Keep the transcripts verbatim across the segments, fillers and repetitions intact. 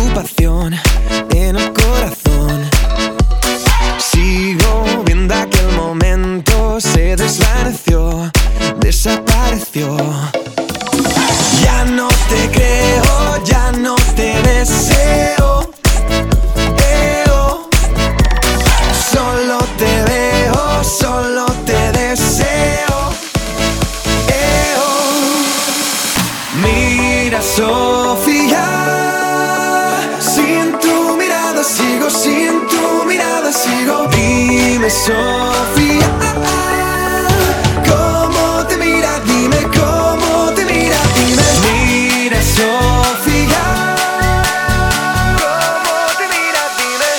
preocupación en el corazón. Sigo viendo aquel momento, se desvaneció, desapareció. Ya no te creo, ya no te deseo. Eo. Solo te veo, solo te deseo. Eo. Mira, Sofía, sin tu mirada sigo, sin tu mirada sigo. Dime, Sofía, ¿cómo te mira? Dime cómo te mira, dime. Mira, Sofía, ¿cómo te mira? Dime.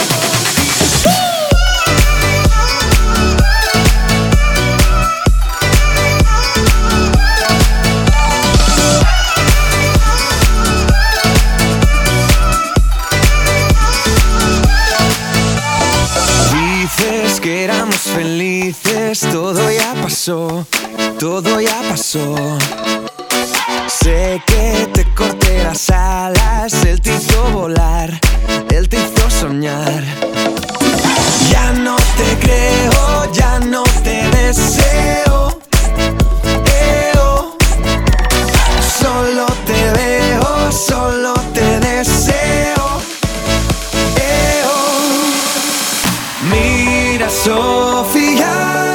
Dices que éramos felices, todo ya pasó, todo ya pasó. Sé que te corté las alas, él te hizo volar, él te hizo soñar. Ya no te creo, ya no te deseo. Eo. Solo te veo, solo te deseo. Eo. Mira, Sofía,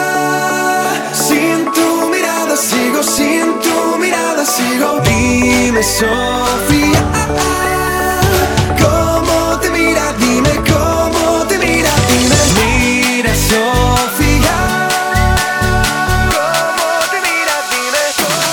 sin tu mirada sigo, sin tu mirada sigo. Dime, Sofía, ¿cómo te mira? Dime cómo te mira, dime. Mira, Sofía, ¿cómo te mira? Dime.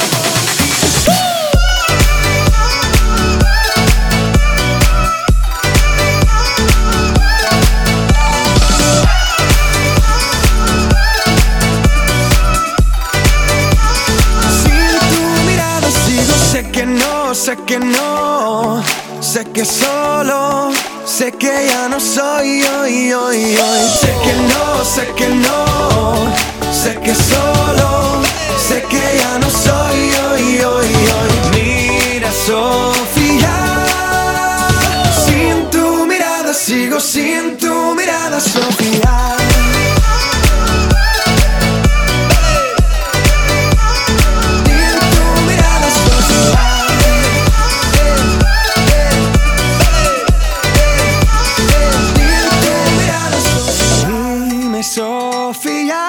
Sé que no, sé que no, sé que solo, sé que ya no soy hoy, hoy, hoy. Sé que no, sé que no, sé que solo, sé que ya no soy hoy, hoy, hoy. Mira, Sofía, sin tu mirada sigo, sin tu mirada, Sofía. Sofía,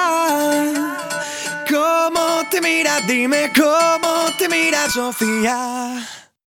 ¿cómo te mira? Dime cómo te mira, Sofía.